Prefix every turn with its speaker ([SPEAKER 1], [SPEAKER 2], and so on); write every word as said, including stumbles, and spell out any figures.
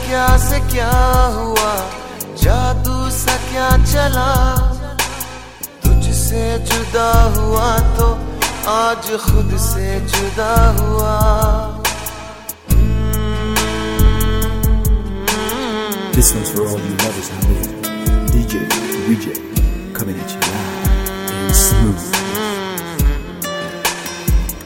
[SPEAKER 1] क्या से क्या हुआ, जादू सा क्या चला, तुझसे जुदा हुआ तो आज खुद से जुदा हुआ।
[SPEAKER 2] This one's for all you lovers out there. D J, D J, coming at you loud and smooth.